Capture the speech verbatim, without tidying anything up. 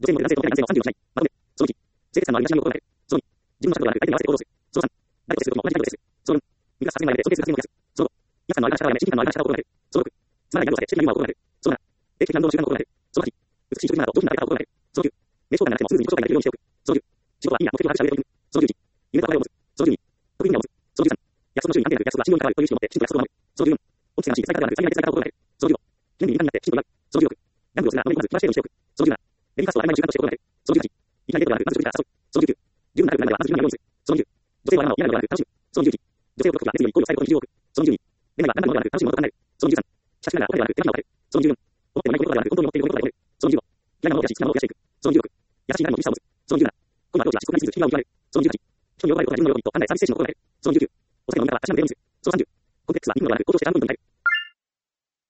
女性も男性と男性のさんじゅうよじかんしない。まとめ。そのいち、性別差のあるなしの行動を考える。そのに、自分の尺度がある相手に合わせて行動する。そのさん、誰と接することも同じ態度でする。そのよん、肉が発生前で尊敬する発言を増やす。そのご、威圧感のあるなし方をやめ、親近感のあるなし方を心がける。そのろく、つまらない感動を避け、主義のユーモアを心がける。そのなな、定期的な運動の習慣を心がける。そのはち、美しい食事などと上品な食べ方を心がける。そのきゅう、名称感がなくてもすぐに自己紹介ができるようにしておく。そのじゅう、仕事はいいな、目的を把握し喋りを取り組む。そのじゅういち、夢と憧れを持つ。そのじゅうに、得意分野を持つ。そのじゅうさん、約束の周囲に関係なく約束は信用に関わるという意識を持ってきちんと約束を守る。そのじゅうよん、オフィスが欲しい、伝え方がなく、伝えない伝え方を心がける。そのじゅうご、権利に敏感になってきちんと言う。そのじゅうろく、ギャンブルをするな、飲み込まず、暇しているようにしておく。そのじゅうなな、レディカストを当たり前の習慣として心がける。そのじゅうはち、いきなりデートがなく、まず食事から誘う。そのじゅうきゅう、十分なくなるまではまず十分な量にする。そのじゅう、女性は嫌なのを嫌なのではなく楽しむ。そのじゅういち、女性を解くことが熱意より恋を伝えることに重要を置く。そのじゅうに、恋愛は簡単なものではなく楽しむものと考える。そのじゅうさん、しかしながらお金ではなく手間暇をかける。そのじゅうよん、思ってもないことではなく本当に思っていることではなくそのじゅうご、嫌なものを増やし好きなものを増やしていく。そのじゅうろく、優しいなるのを無視したを持つ。そのじゅうなな、恋のアプローチは自己管理について気がを極める。そのじゅうはち、人に呼ばれることが自分の喜びと単なるサービス精神を心がける。